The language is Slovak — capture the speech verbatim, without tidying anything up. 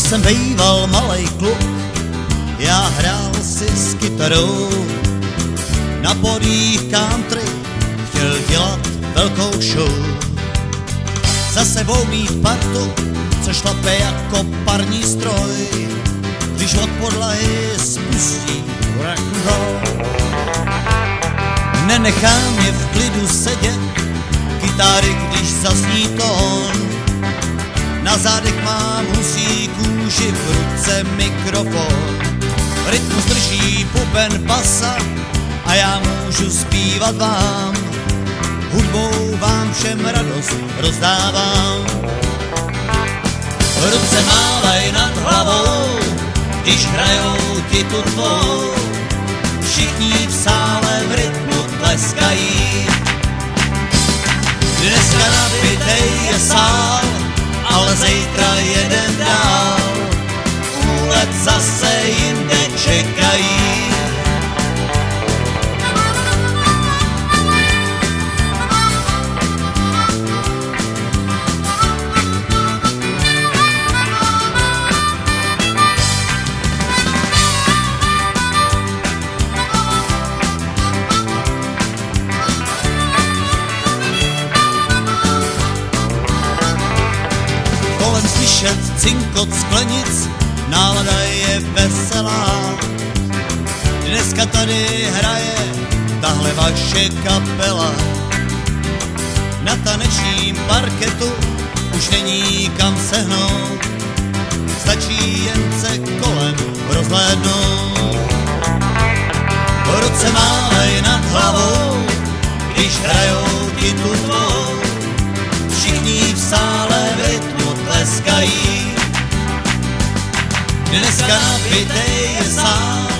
jsem bejval malej kluk, já hrál si s kytarou. Na podích country chtěl dělat velkou show. Za sebou mít partu, co šlape jako parní stroj, když od podlahy spustí rock'n'roll. Nenechá mě v klidu sedět, kytáry, když zazní tón. Na zádech mám husí kůži, v ruce mikrofon. Rytmus drží puben basa a já můžu zpívat vám. Hudbou vám všem radost rozdávám. Ruce mávej nad hlavou, když hrajou ti tu tvou. Všichni v sále v rytmu tleskají. Dneska nabitej je sál, ale zítra jeden dál. Úlet zase jinde čekají. Slyšet cinkot sklenic, nálada je veselá. Dneska tady hraje tahle vaše kapela. Na tanečním parketu už není kam sehnout, stačí jen se kolem rozhlédnout. Ruce mávej nad hlavou, když hrajou ti tu tvou. Všichni v sále v rytmu tleskají. Dneska nabitej je sál,